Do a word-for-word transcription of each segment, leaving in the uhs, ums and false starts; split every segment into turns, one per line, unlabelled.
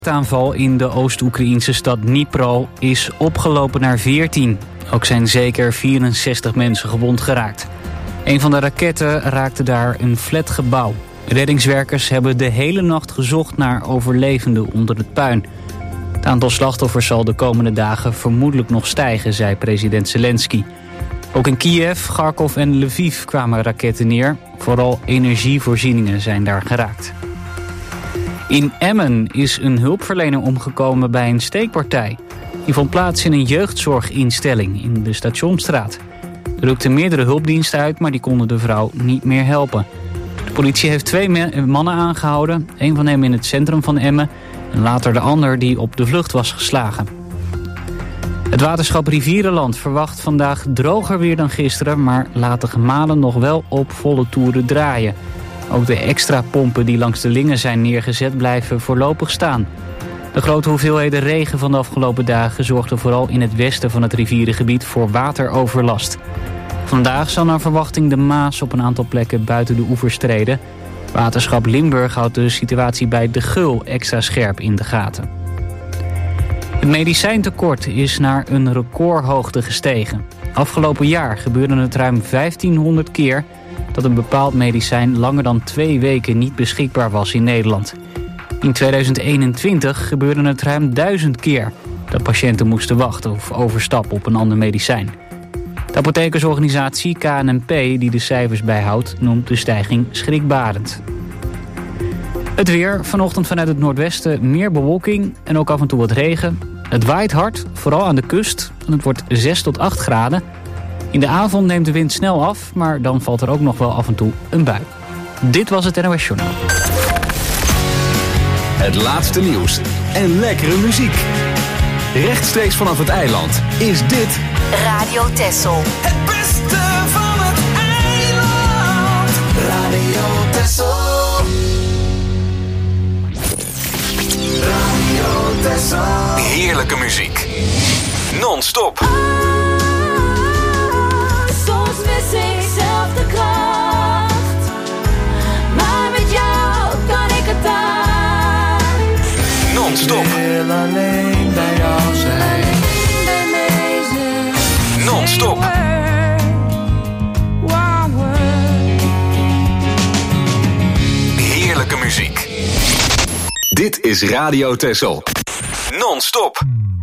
De aanval in de Oost-Oekraïnse stad Dnipro is opgelopen naar veertien. Ook zijn zeker vierenzestig mensen gewond geraakt. Een van de raketten raakte daar een flatgebouw. Reddingswerkers hebben de hele nacht gezocht naar overlevenden onder het puin. Het aantal slachtoffers zal de komende dagen vermoedelijk nog stijgen, zei president Zelensky. Ook in Kiev, Kharkov en Lviv kwamen raketten neer. Vooral energievoorzieningen zijn daar geraakt. In Emmen is een hulpverlener omgekomen bij een steekpartij. Die vond plaats in een jeugdzorginstelling in de Stationsstraat. Er rukten meerdere hulpdiensten uit, maar die konden de vrouw niet meer helpen. De politie heeft twee mannen aangehouden. Een van hen in het centrum van Emmen en later de ander die op de vlucht was geslagen. Het waterschap Rivierenland verwacht vandaag droger weer dan gisteren, maar laat de gemalen nog wel op volle toeren draaien. Ook de extra pompen die langs de lingen zijn neergezet blijven voorlopig staan. De grote hoeveelheden regen van de afgelopen dagen zorgden vooral in het westen van het rivierengebied voor wateroverlast. Vandaag zal naar verwachting de Maas op een aantal plekken buiten de oevers treden. Waterschap Limburg houdt de situatie bij de Geul extra scherp in de gaten. Het medicijntekort is naar een recordhoogte gestegen. Afgelopen jaar gebeurde het ruim vijftienhonderd keer dat een bepaald medicijn langer dan twee weken niet beschikbaar was in Nederland. In tweeduizend eenentwintig gebeurde het ruim duizend keer dat patiënten moesten wachten of overstappen op een ander medicijn. De apothekersorganisatie K N M P, die de cijfers bijhoudt, noemt de stijging schrikbarend. Het weer, vanochtend vanuit het noordwesten meer bewolking en ook af en toe wat regen. Het waait hard, vooral aan de kust, en het wordt zes tot acht graden. In de avond neemt de wind snel af, maar dan valt er ook nog wel af en toe een bui. Dit was het N O S Journaal.
Het laatste nieuws en lekkere muziek. Rechtstreeks vanaf het eiland is dit
Radio Texel.
Het beste van het eiland. Radio Texel. Radio Texel.
heerlijke muziek. Non-stop.
Ah, soms mis ik zelf de kracht. Maar met jou kan ik het aan.
Non-stop.
Ik wil alleen bij jou zijn.
Non-stop. Heerlijke muziek. Dit is Radio Texel. Non-stop.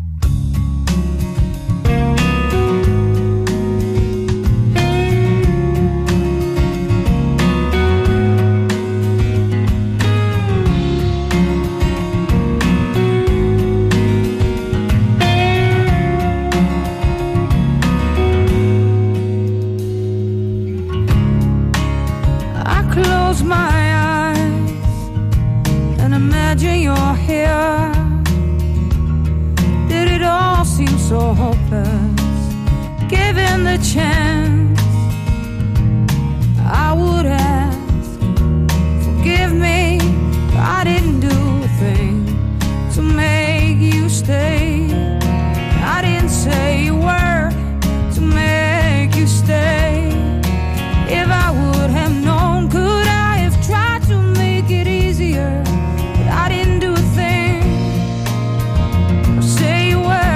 So hopeless, given the chance, I would ask, forgive me, I didn't do a thing to make you stay. I didn't say a word to make you stay. If I would have known, could I have tried to make it easier? But I didn't do a thing or say a word.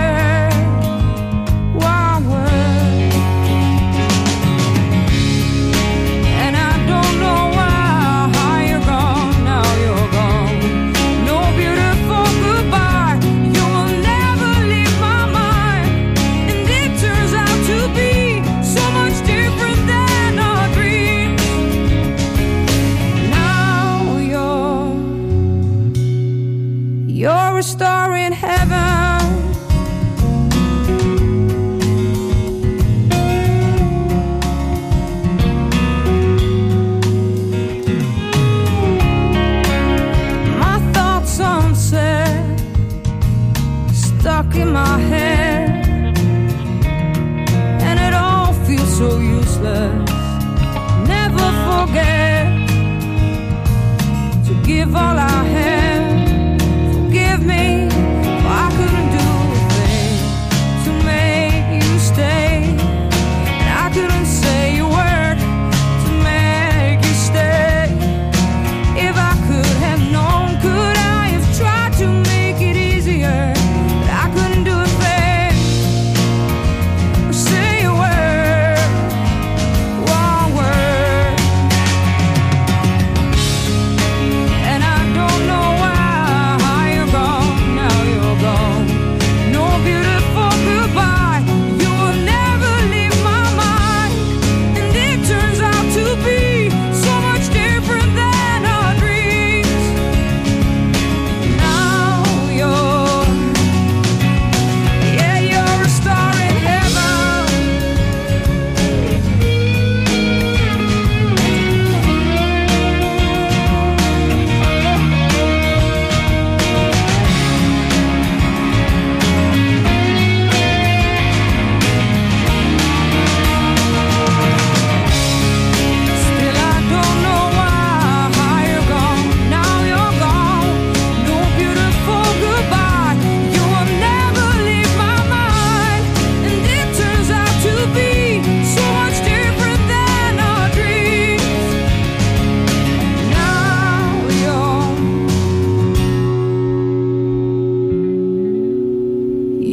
You're a star in heaven. My thoughts unsaid, stuck in my head, and it all feels so useless. Never forget to give all I had. Forgive me, I couldn't do a thing to make you stay, and I couldn't say a word to make you stay. If I could have known, could I have tried to make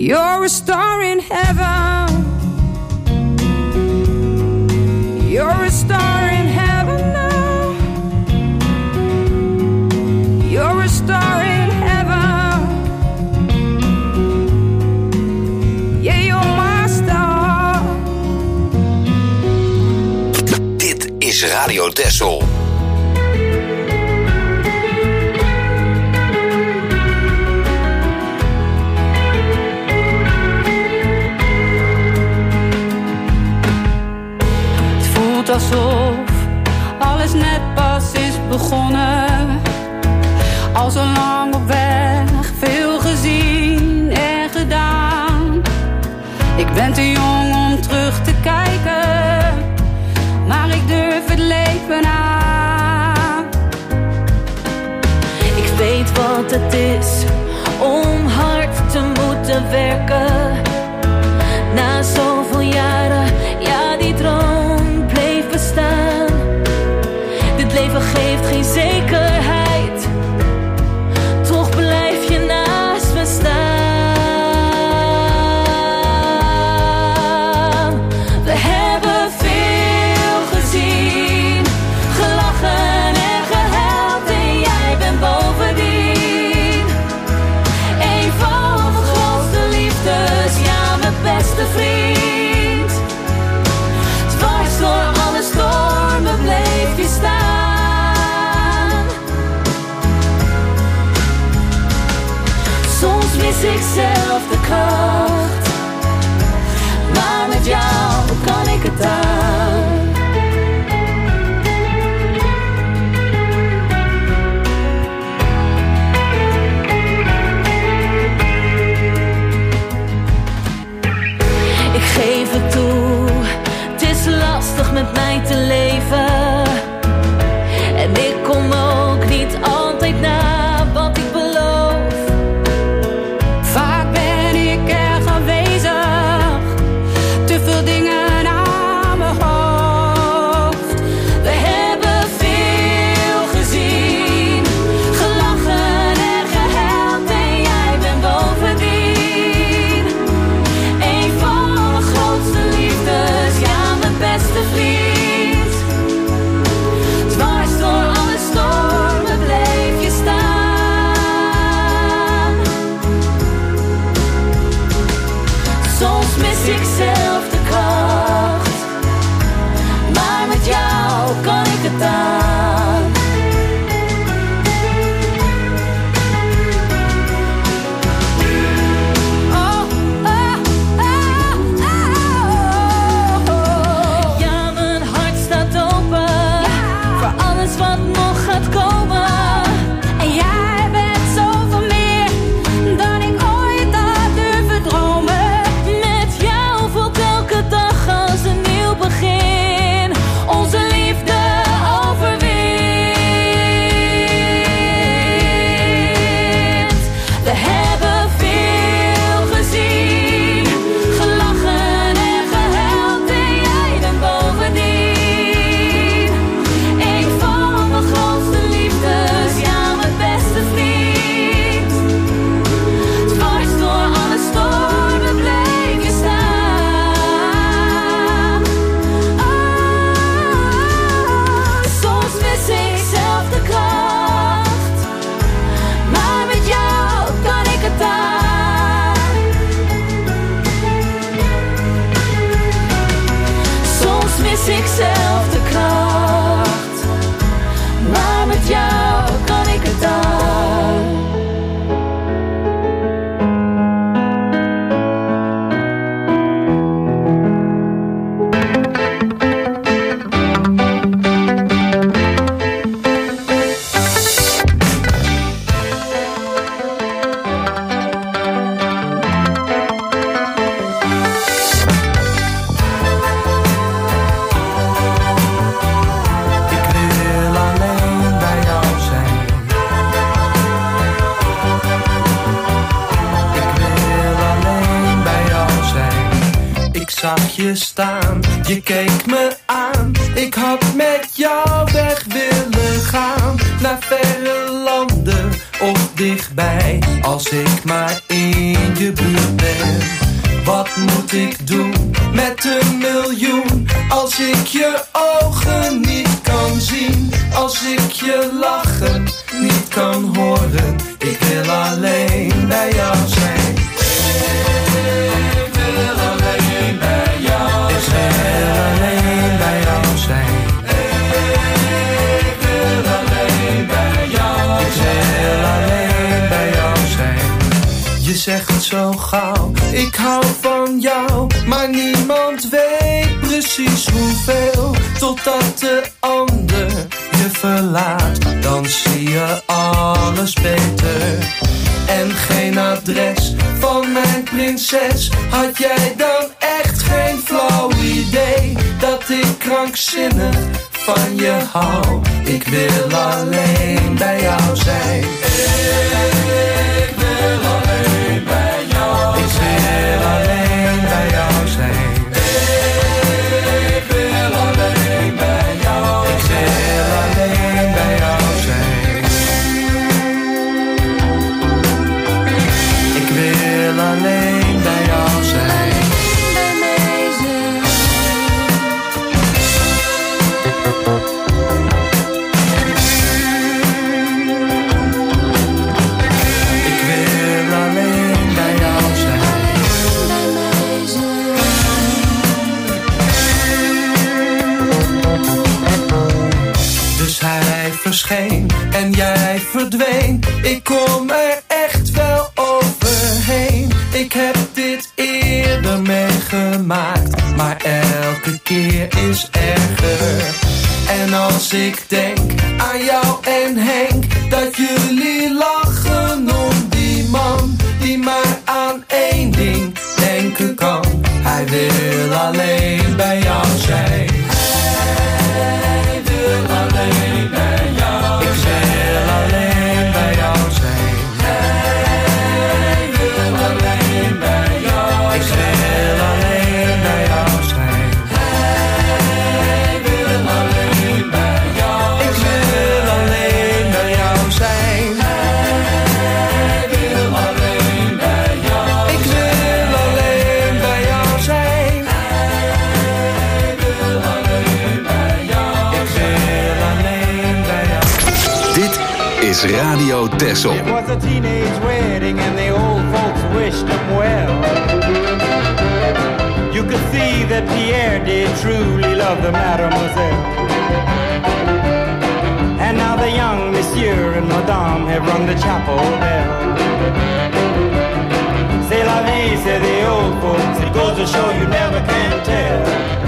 You're a star in heaven. You're a star in heaven now. You're a star in heaven. Yeah, you're my star.
Dit is Radio Texel.
Alsof alles net pas is begonnen. Al zo lang op weg, veel gezien en gedaan. Ik ben te jong om terug te kijken, maar ik durf het leven aan.
Ik weet wat het is om hard te moeten werken. Na zoveel jaren, ja die droom bestaan. Dit leven geeft geen zekerheid, toch blijf je naast me staan. We hebben veel gezien, gelachen en gehuild en jij bent bovendien een van mijn grootste liefdes, ja mijn beste vriend. Stormen bleef je staan. Soms mis ik zelf de kracht, maar met jou kan ik het aan. Ik geef het toe, lastig met mij te leven. En ik kom ook niet altijd na wat ik beloof.
Vaak ben ik erg aanwezig, te veel dingen aan mijn hoofd.
We hebben veel gezien, gelachen en gehuild en jij bent bovendien een van mijn grootste liefdes, ja beste vriend. Dwars door alle stormen bleef je staan. Soms mis ik zelf de kracht, maar met jou kan ik het aan. Ik zelf de kracht, maar met jou kan ik het aan.
Zag je staan, je keek me aan. Ik had met jou weg willen gaan, naar verre landen, of dichtbij, als ik maar in je buurt ben. Wat moet ik doen met een miljoen, als ik je ogen niet kan zien, als ik je lachen niet kan horen? Ik wil alleen bij jou zijn. Ik wil alleen bij jou zijn. Ik wil alleen bij jou zijn. Ik wil alleen bij jou zijn. Ik wil alleen bij jou zijn. Je zegt zo gauw, ik hou van jou, maar niemand weet precies hoeveel, totdat de ander je verlaat, dan zie je alles beter. En geen adres van mijn prinses, had jij dan echt geen flauw idee dat ik krankzinnig van je hou? Ik wil alleen bij jou zijn. Ik wil alleen bij jou zijn. Ik wil alleen bij jou zijn. Ik wil alleen bij jou zijn. Ik wil alleen bij jou zijn. Ik wil alleen bij jou zijn. Verscheen en jij verdween. Ik kom er echt wel overheen. Ik heb dit eerder meegemaakt, maar elke keer is erger. En als ik denk aan jou en Henk, dat jullie lachen om die man die maar aan één ding denken kan. Hij wil alleen bij jou zijn. Hij wil alleen bij jou. Ik wil alleen bij jou zijn. Hij wil alleen bij jou. Ik wil alleen bij jou zijn. Hij wil alleen bij jou. Ik wil alleen bij jou zijn. Hij wil alleen bij jou. Ik wil alleen bij jou zijn. Hij wil alleen bij jou. Ik wil alleen bij jou.
Dit is Radio Texel.
It was a teenage wedding and the old folks wished him well. You could see that Pierre did truly love the mademoiselle. And now the young monsieur and madame have rung the chapel bell. C'est la vie, say the old folks, it goes to show you never can tell.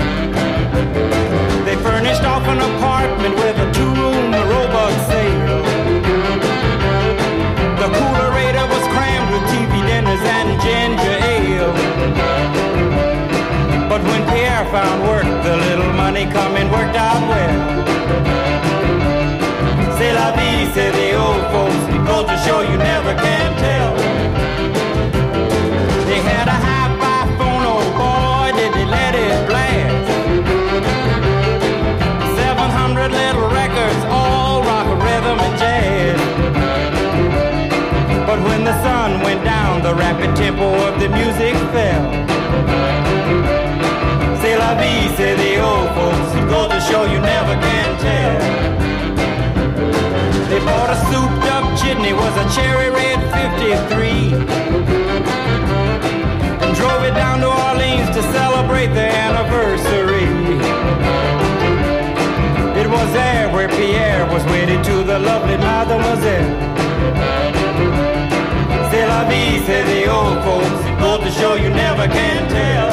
They furnished off an apartment with a two-room robot sale. The coolerator was crammed with T V dinners and ginger ale. But when Pierre found work, the little money coming worked out well. C'est la vie, say the old folks, it goes to show you never can tell. They had a hi-fi phone, oh boy, did they let it blast. Seven hundred little records, all rock, rhythm, and jazz. But when the sun went down, the rapid tempo of the music fell. C'est la vie, say the old folks, it goes to show you never can tell. They bought a souped up jitney, was a cherry red fifty-three, and drove it down to Orleans to celebrate their anniversary. It was there where Pierre was wedded to the lovely mademoiselle. C'est la vie, say the old folks, it goes to show you never can tell.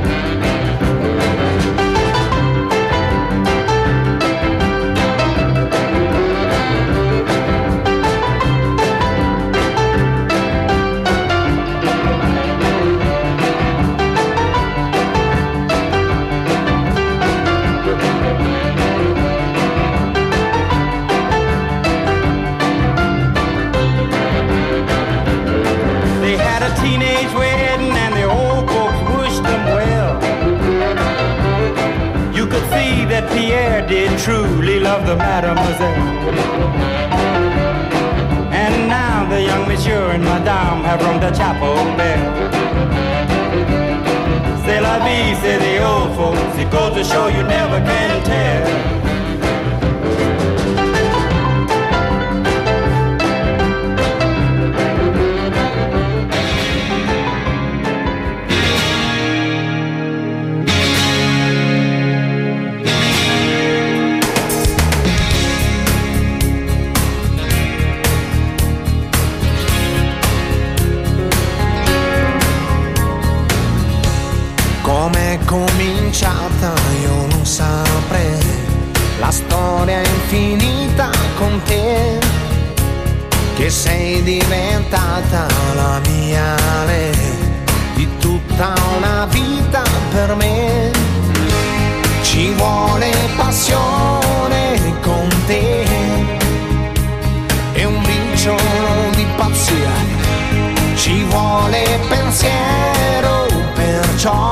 Teenage wedding and the old folks wished them well. You could see that Pierre did truly love the mademoiselle. And now young monsieur and madame have rung the chapel bell. C'est la vie, say the old folks. It goes to show you never can tell.
Cominciata io non saprei, la storia è infinita con te, che sei diventata la mia lei, di tutta una vita per me. Ci vuole passione con te e un briciolo di pazzia, ci vuole pensiero, perciò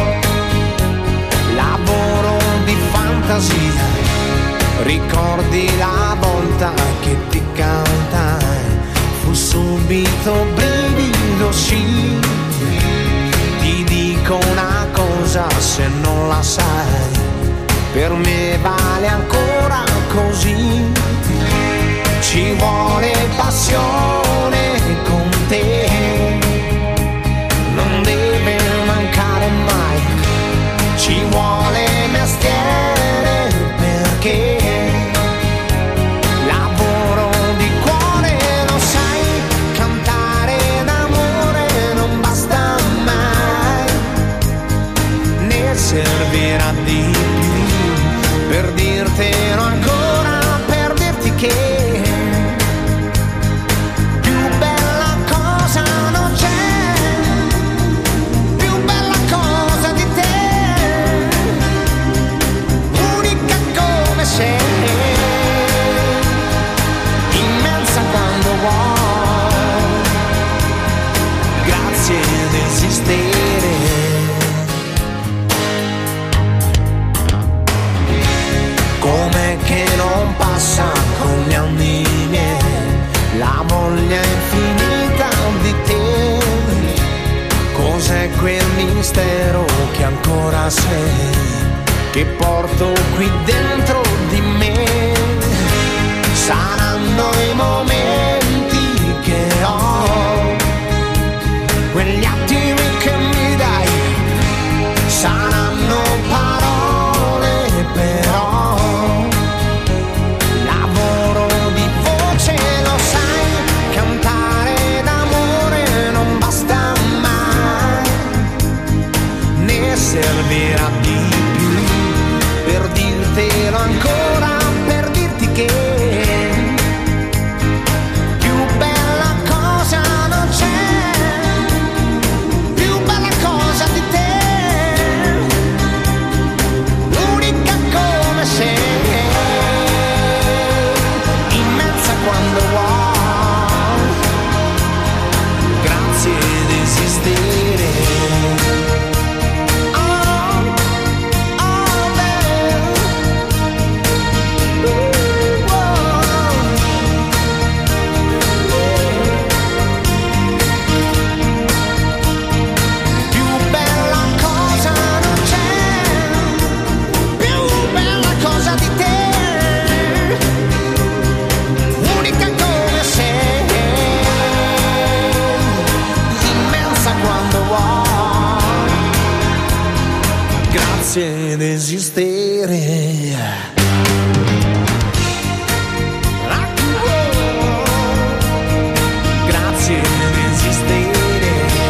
lavoro di fantasia, ricordi la volta che ti cantai, fu subito brivido, sì. Ti dico una cosa se non la sai, per me vale ancora così. Ci vuole passione con te, non deve mancare mai. Ci vuole mestiere perché lavoro di cuore, lo sai, cantare d'amore non basta mai, ne servirà di più per dirtelo ancora, per dirti che immensa quando vuoi, grazie di esistere. Com'è che non passa con gli anni miei la voglia infinita di te? Cos'è quel mistero che ancora sei, che porto qui dentro di me? Saranno i momenti che ho, quegli attimi che mi dai, saranno parole però, lavoro di voce, lo sai, cantare d'amore non basta mai, ne servirà di per dirtelo ancora, per dirti che più bella cosa non c'è, più bella cosa di te, unica come sei, immensa quando vuoi, grazie di esistere. Ed esistere. Grazie di esistere.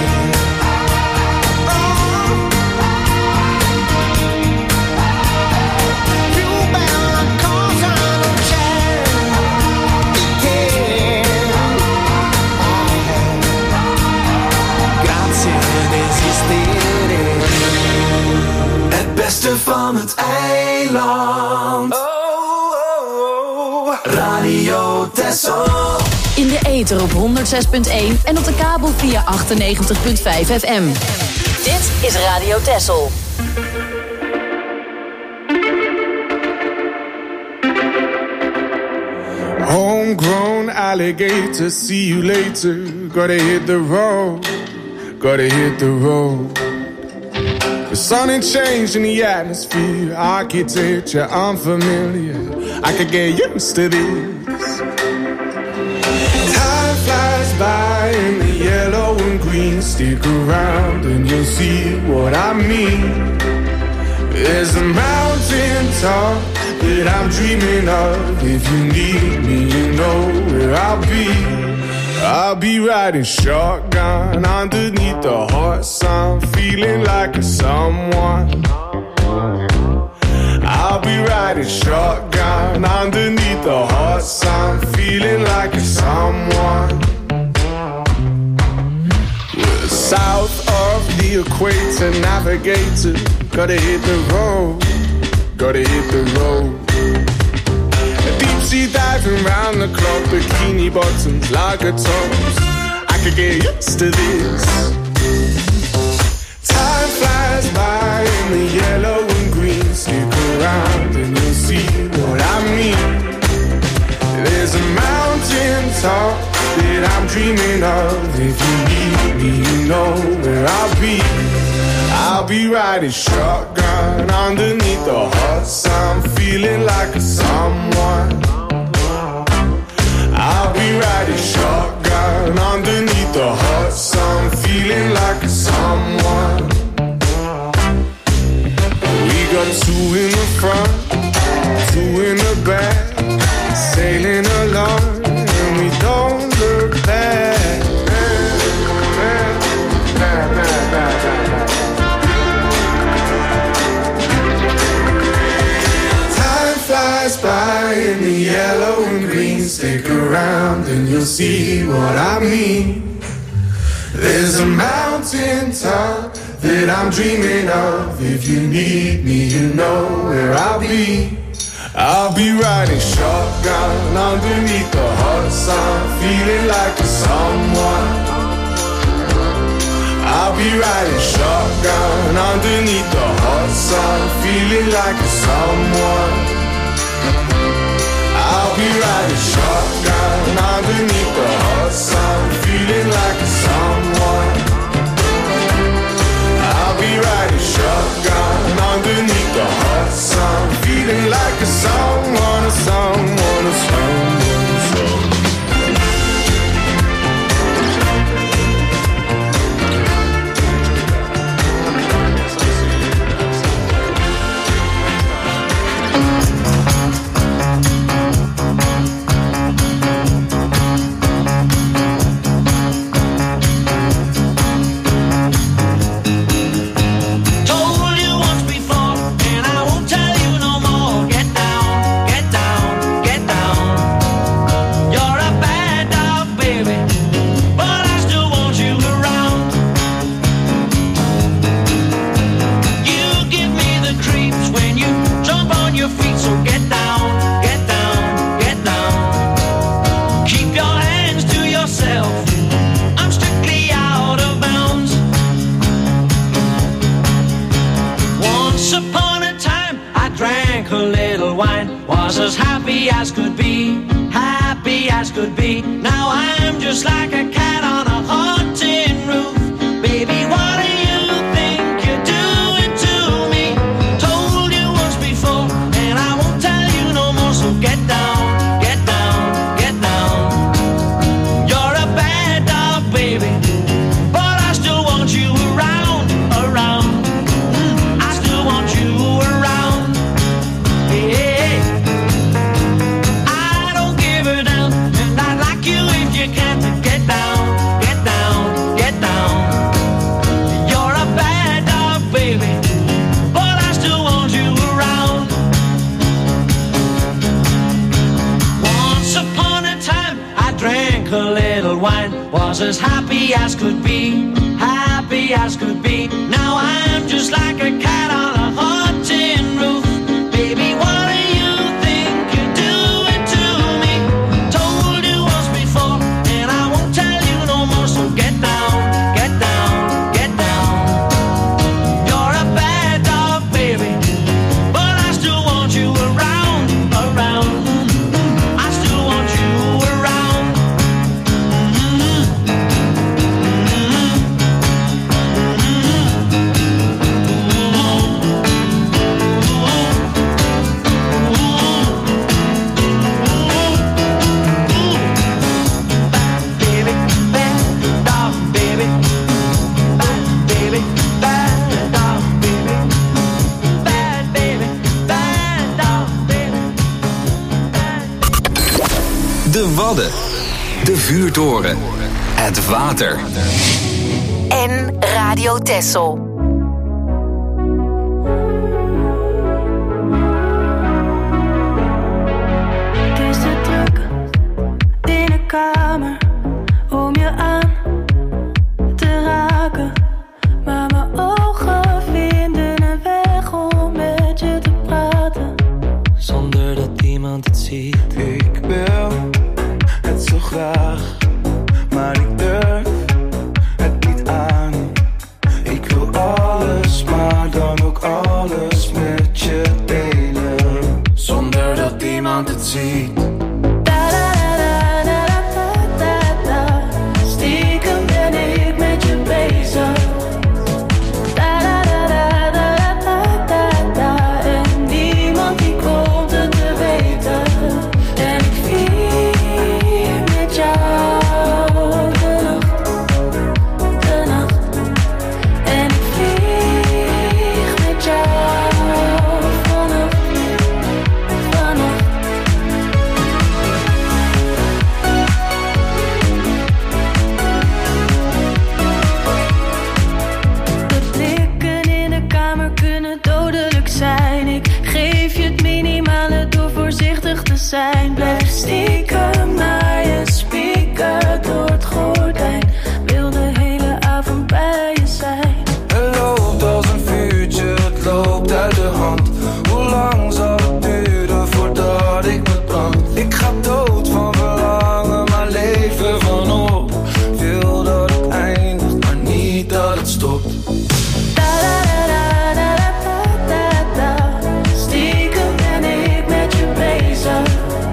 Più bella cosa non c'è di te. Grazie di esistere.
Het beste van het eiland. Oh, oh, oh. Radio Texel.
In de ether op honderd zes punt één en op de kabel via achtennegentig punt vijf F M. Dit is Radio Texel.
Oh
Homegrown alligator, see you later. Gotta hit the road, gotta hit the road. The sun ain't changing the atmosphere, architecture unfamiliar. I could get used to this. Time flies by in the yellow and green. Stick around and you'll see what I mean. There's a mountain top that I'm dreaming of. If you need me, you know where I'll be. I'll be riding shotgun underneath the hot sun, feeling like a someone. I'll be riding shotgun underneath the hot sun, feeling like a someone. We're south of the equator, navigator. Gotta hit the road, gotta hit the road. Deep sea diving round the clock, bikini bottoms, lager tops. I could get used to this. Time flies by in the yellow and green. Stick around and you'll see what I mean. There's a mountain top that I'm dreaming of. If you need me, you know where I'll be. I'll be riding shotgun underneath the hot sun, feeling like a someone. I'll be riding shotgun underneath the hot sun, feeling like a someone. We got two in the front, two in the back, sailing along and we don't look back. Flies by in the yellow and green. Stick around and you'll see what I mean. There's a mountain top that I'm dreaming of. If you need me, you know where I'll be. I'll be riding shotgun underneath the hot sun, feeling like a someone. I'll be riding shotgun underneath the hot sun, feeling like a someone. I'll be riding shotgun underneath the hot sun, feeling like a someone. I'll be riding shotgun underneath the hot sun, feeling like a someone, a someone, a someone, a someone.
As happy as could be, happy as could be. Now I'm just like a cat on a haunted roof. Baby, what do you think you're doing to me? Told you once before, and I won't tell you no more. So get down, get down, get down. You're a bad dog, baby, but I still want you around, around. Mm, I still want you around. Yeah. Was as happy as could be, happy as could be. Now I'm just like a cat on a haunted roof. Baby, what do you think you're doing to me? Told you once before, and I won't tell you no more. So get down, get down, get down. You're a bad dog, baby, but I still want you around, around. I still want you around.
Wadden. De vuurtoren. Het water.
En Radio Texel.
Het is te druk in de kamer om je aan te raken. Maar mijn ogen vinden een weg om met je te praten.
Zonder dat iemand het ziet. Ik wil het zo graag, maar ik durf het niet aan. Ik wil alles, maar dan ook alles met je delen. Zonder dat iemand het ziet.
Stiekem ben ik met je bezig. En niemand die komt het te weten. En ik vier met jou de nacht, de nacht. En ik vlieg met jou vannacht, vannacht. De blikken in de kamer kunnen dodelijk zijn. Ik geef je het minimale door voorzichtig te zijn. Blijf stiekem naar je spieken door het gordijn. Wil de hele avond bij je zijn.
Het loopt als een vuurtje, het loopt uit de hand. Hoe lang zal het duren voordat ik me brand? Ik ga dood van verlangen, maar leven vanop. Wil dat het eindigt, maar niet dat het stopt.
Stiekem ben ik met je bezig.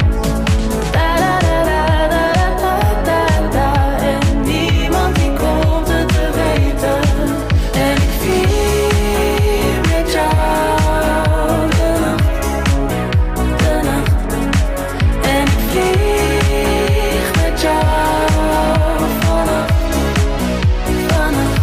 En niemand die komt het te weten. En ik vier met jou de nacht, de nacht. En ik vlieg met jou vannacht, vannacht.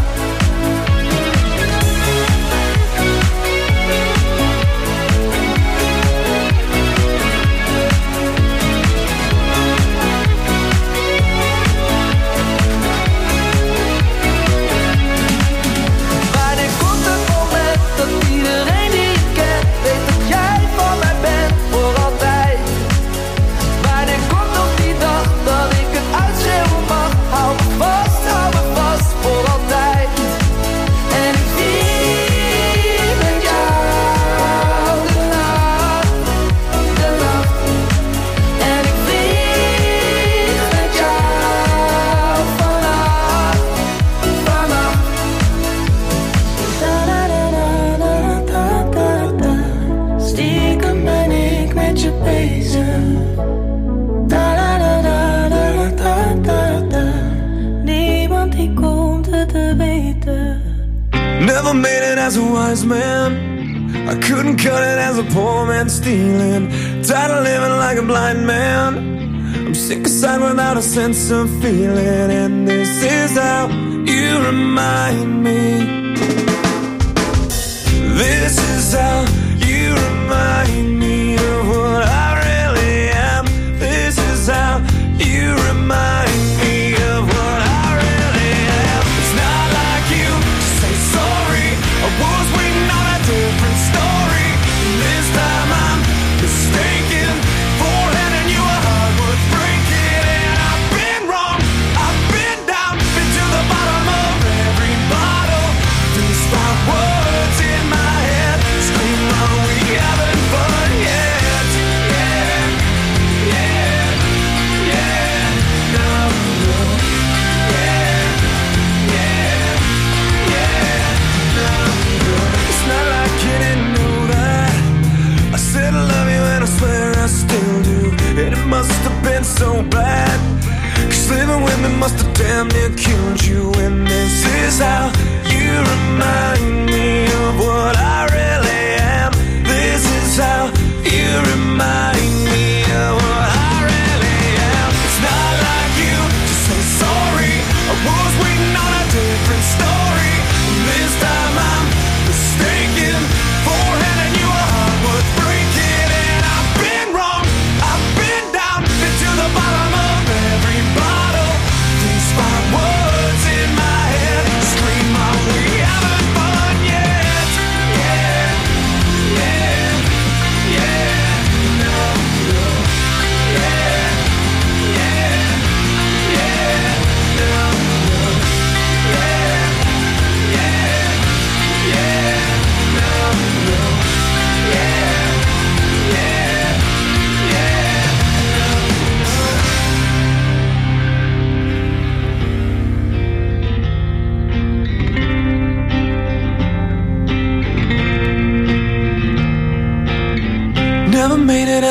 Wanneer komt het moment dat iedereen die je kent weet dat jij van mij bent voor altijd? Wanneer komt nog die dag dat ik het uitschreeuwen mag? Hou me vast, hou me vast voor altijd. En ik vier met jou de nacht, de nacht. En ik vlieg met jou vannacht, vannacht.
Stiekem ben ik met je bezig. Niemand die komt het te weten.
Never made it as a wise man. I couldn't cut it as a poor man stealing. Tired of living like a blind man. I'm sick aside without a sense of feeling. And this is how you remind me. This is how you remind me of what I really am. This is how you remind me of what I really am. It's not like you say sorry. I was waiting on a different story. This time I'm mistaken for handing you a heart worth breaking. And I've been wrong, I've been down, been to the bottom of every bottle.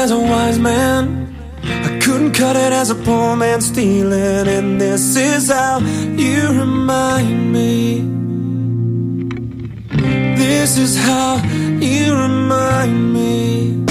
as a wise man. I couldn't cut it as a poor man stealing. And this is how you remind me. This is how you remind me.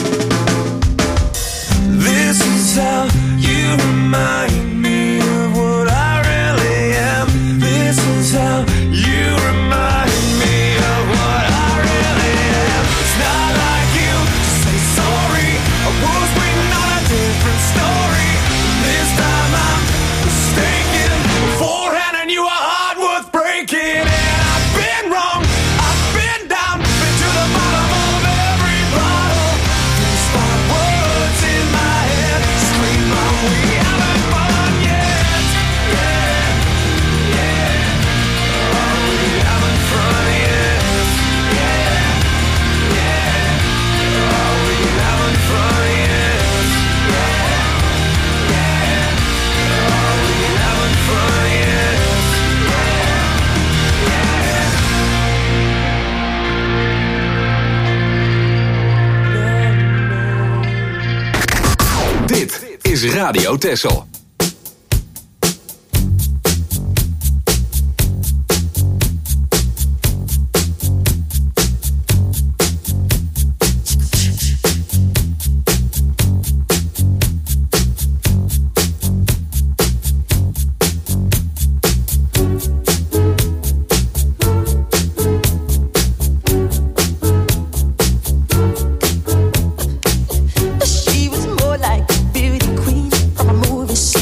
This is how you remind me of what I really am. This is how you remind me of what I really am. It's not like you to say sorry. I was waiting on a different story. This time I'm mistaken. Beforehand you a heart worth breaking. And I've been wrong. I've been down. Been to the bottom of every bottle. These five words in my head scream out, we haven't fun yet. Yeah, yeah. Oh, we haven't fun yet. Yeah, yeah. Oh, we haven't fun yet. Yeah, yeah. Oh, we haven't fun yet.
Dit is Radio Texel.
She was more like a beauty queen from a movie scene.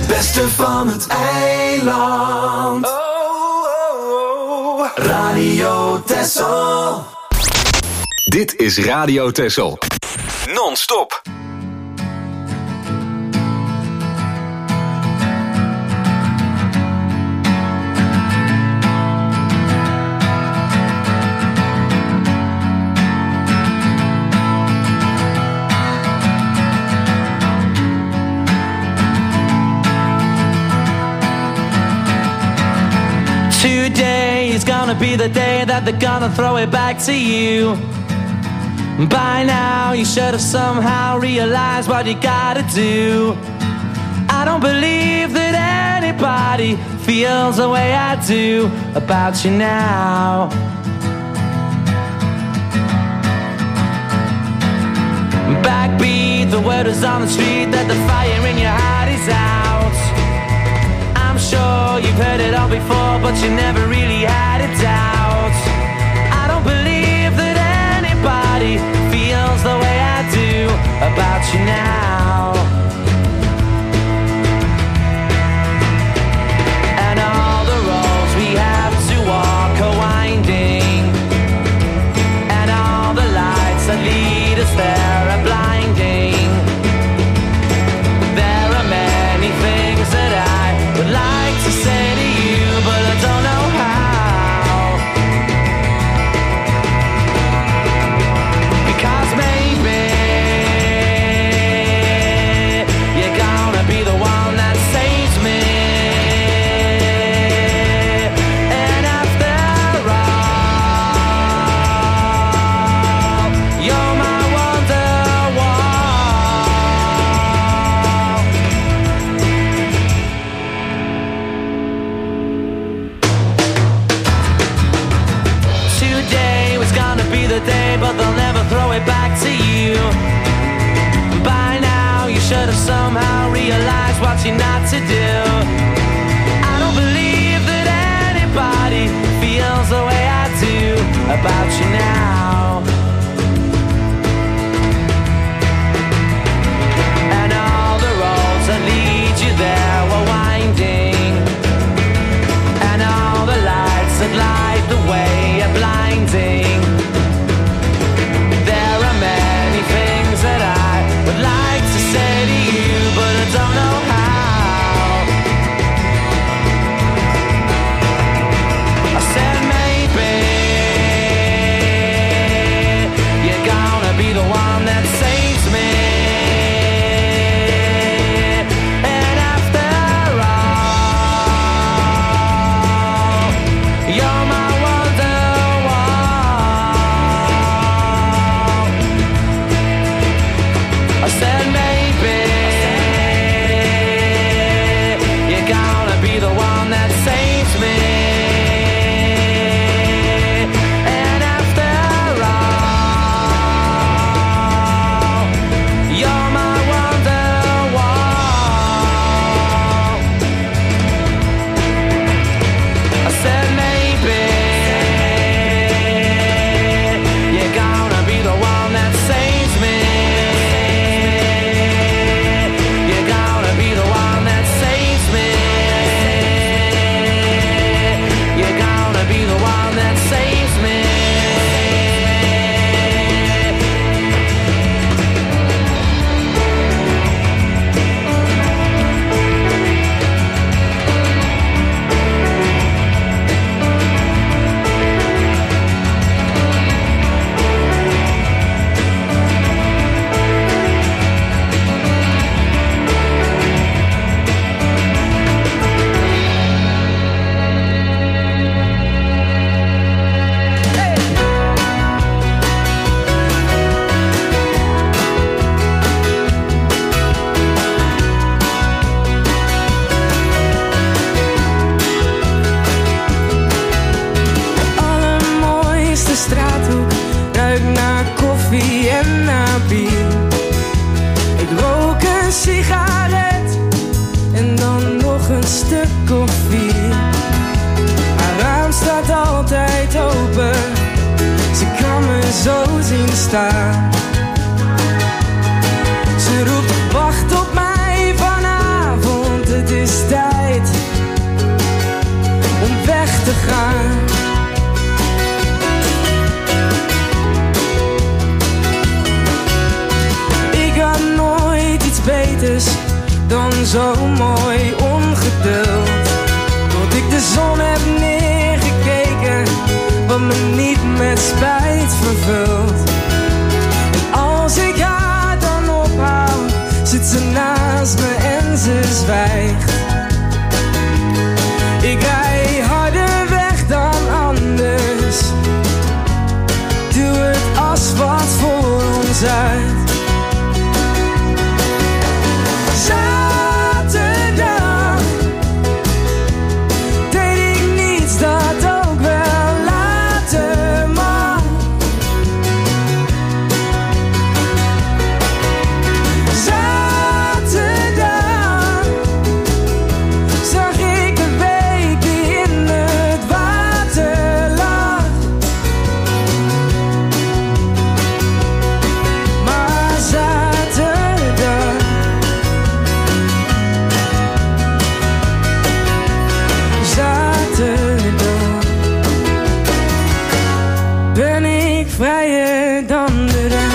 Het beste van het eiland. Oh, oh, oh. Radio Texel.
Dit is Radio Texel. Non-stop.
Today is gonna be the day that they're gonna throw it back to you. By now you should have somehow realized what you gotta do. I don't believe that anybody feels the way I do about you now. Backbeat, the word is on the street that the fire in your heart is out. I'm sure you've heard it all before, but you never really had a doubt. I don't believe that anybody feels the way I do about you now. And all the roads we have to walk are winding, and all the lights that lead us there are blinding. There are many things that I would like to say to you, but I don't know how. Because maybe you're gonna be the one that saves me. And after all, you're my Wonderwall. Today was gonna be the day, but they'll never throw it back to you. By now you should have somehow realized what you're not to do. I don't believe that anybody feels the way I do about you now. And all the roads that lead you there were winding, and all the lights that light the way are blinding. There are many things that I would like to say to you, but I don't know how. I said maybe you're gonna be the one that saves me. And after all, you're my Wonderwall. I said maybe you're gonna be the one that saves me. And after all, you're my Wonderwall. I said maybe you're gonna be the one that saves me. You're gonna be the one that saves me. You're gonna be the one that saves me.
Allermooiste straathoek ruikt naar koffie en naar bier. Ik rook een sigaret en dan nog een stuk koffie. Haar raam staat altijd open, ze kan me zo zien staan. Ze roept wacht op mij vanavond, het is
zo mooi ongeduld. Tot ik de zon heb neergekeken, wat me niet met spijt vervult. En als ik haar dan ophaal, zit ze naast me en ze zwijgt. Ik rij harder weg dan anders, duw het asfalt voor ons uit. Zaterdag deed ik niets dat ook wel later mag. Zaterdag zag ik de week die in het water lag. Maar zaterdag, zaterdag ben ik vrijer dan de rest.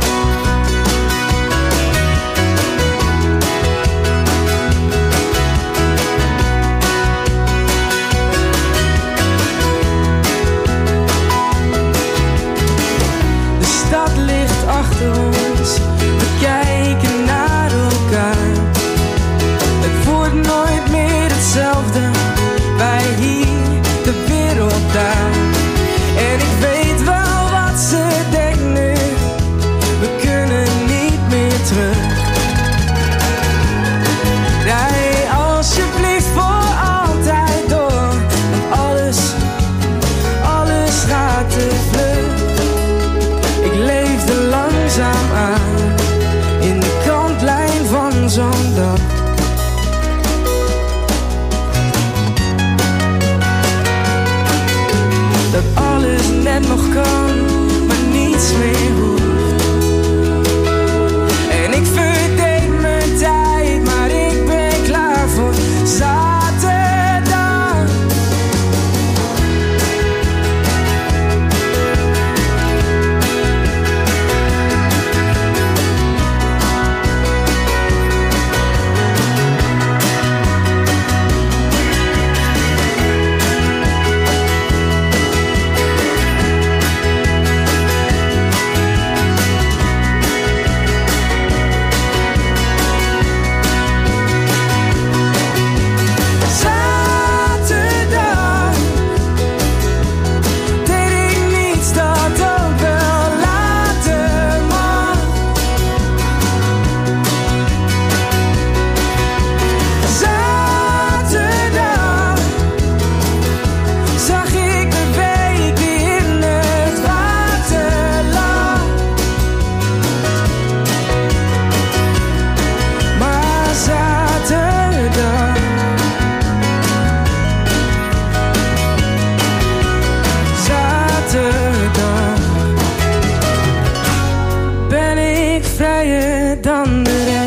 De stad ligt achter ons, we kijken naar elkaar. Het wordt nooit meer hetzelfde, wij hier, de wereld daar. En ik weet wel wat ze denkt nu, we kunnen niet meer terug. Rij alsjeblieft voor altijd door, want alles, alles gaat te vlug. Ik leefde langzaam aan, in de kantlijn van zo'n dag. Dat alles net nog kan, maar niets meer hoeft. En ik verdeed mijn tijd, maar ik ben klaar voor zaterdag. Zaterdag deed ik niets dat ook wel later mag. Zaterdag zag ik de week die in het water lag. Maar zaterdag, zaterdag ben ik vrijer dan de rest.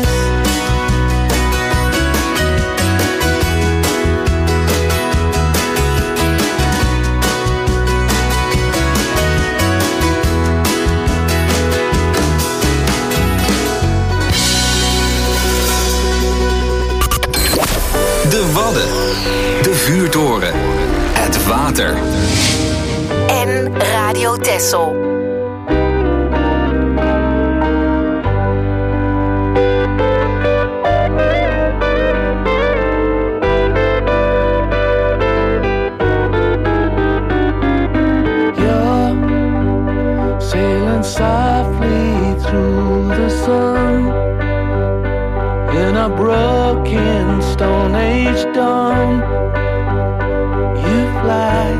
De Wadden, de vuurtoren, het water.
En Radio Texel.
You're sailing softly through the sun in a broken Stone Age dawn. You fly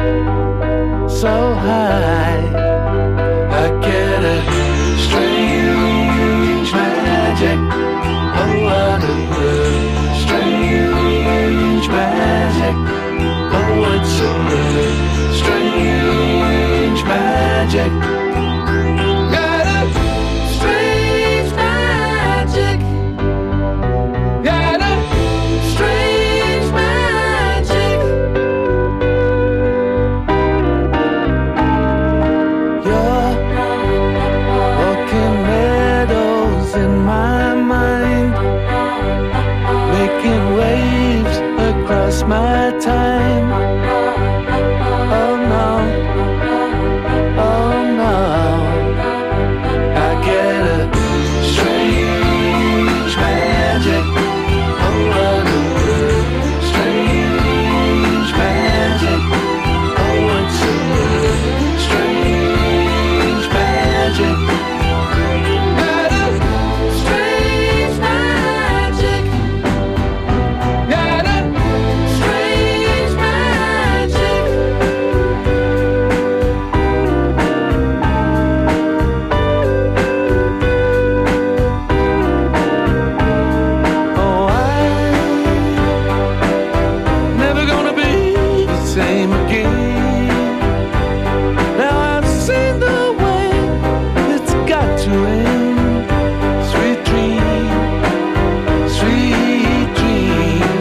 so high, I get a strange magic. Oh, what a good, strange magic. Oh, it's a good, strange magic. Got a strange magic. Got a strange magic. my time. Oh no, oh no, I get a strange magic. Oh, I do. Strange magic. Oh, it's a strange magic. Got a strange magic. Got a strange magic. Oh, I'm never gonna be the same again. Now I've seen the way it's got to end. Sweet dream, sweet dream.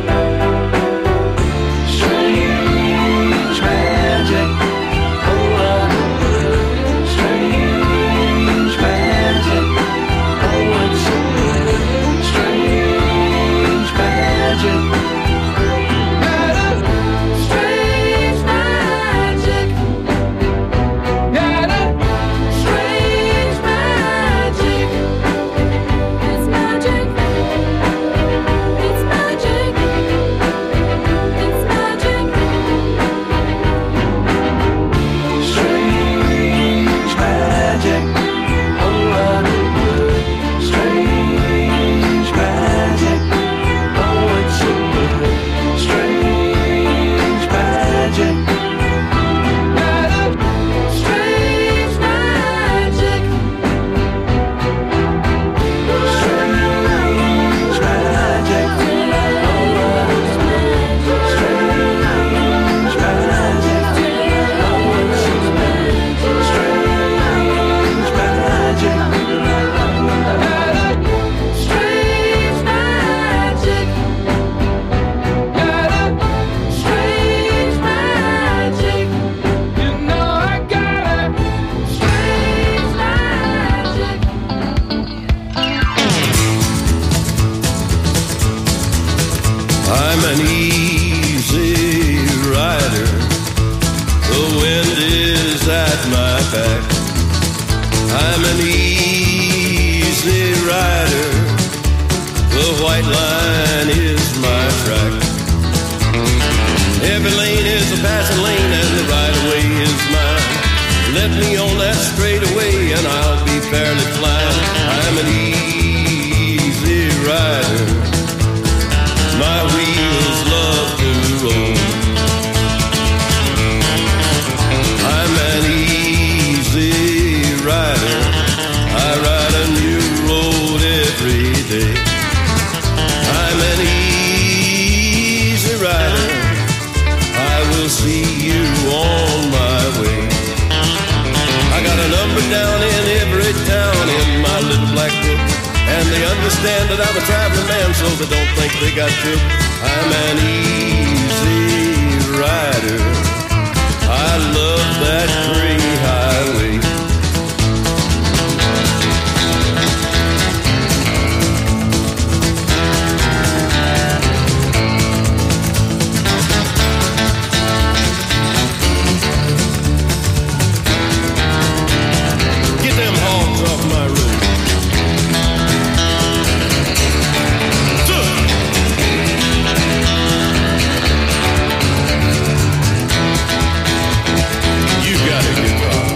Strange magic. Oh, I strange magic. Oh, it's a strange magic. Got a strange magic. Got a strange magic. It's magic. It's magic. It's magic. Strange magic. Oh, I do. Strange magic. Oh, it's a strange magic. Got a strange magic. Strange magic. Oh, strange magic. Oh, it's a strange magic. Got a strange magic. Got a strange magic. You know I got a strange magic.
I'm an easy rider. The wind is at my back. I'm an easy rider. The white line is my track. Every lane is a passing lane and the right of way is mine. Let me on that straightaway and I'll be fairly flying. I'm an easy rider. My wheels love to roll. I'm an easy rider. I ride a new road every day. I'm an easy rider. I will see you on my way. I got a number down in every town in my little black book. And they understand that I'm a traveling man, so they don't think they got trip. I'm an easy rider. I love that green highway. Get them hogs off my road. You got a guitar.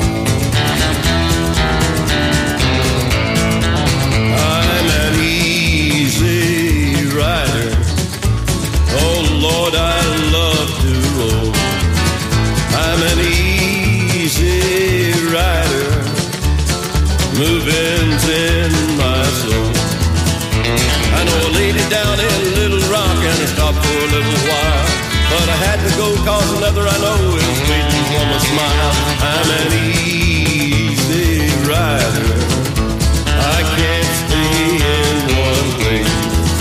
I'm an easy rider. Oh Lord, I love to roll. I'm an easy rider. Moving's in my soul. I know a lady down in Little Rock and I stopped for a little while. But I had to go cause another I know is waiting for my smile. I'm an easy rider. I can't stay in one place.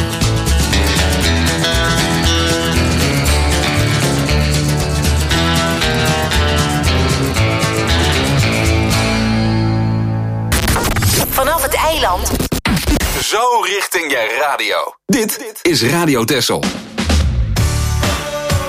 Vanaf het eiland.
Zo richting je radio. Dit is Radio Texel.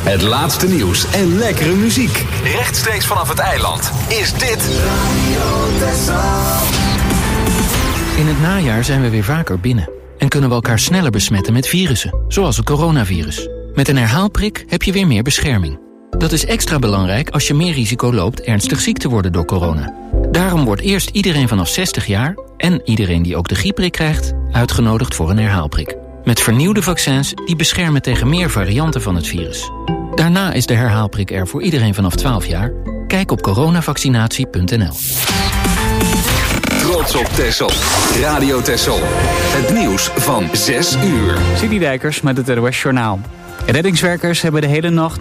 Het laatste nieuws en lekkere muziek. Rechtstreeks vanaf het eiland is dit Radio Texel.
In het najaar zijn we weer vaker binnen. En kunnen we elkaar sneller besmetten met virussen, zoals het coronavirus. Met een herhaalprik heb je weer meer bescherming. Dat is extra belangrijk als je meer risico loopt ernstig ziek te worden door corona. Daarom wordt eerst iedereen vanaf zestig jaar... en iedereen die ook de griepprik krijgt, uitgenodigd voor een herhaalprik. Met vernieuwde vaccins die beschermen tegen meer varianten van het virus. Daarna is de herhaalprik er voor iedereen vanaf twaalf jaar. Kijk op coronavaccinatie punt n l.
Trots op Texel. Radio Texel. Het nieuws van zes uur.
City Dijkers met het R O S Journaal. Reddingswerkers hebben de hele nacht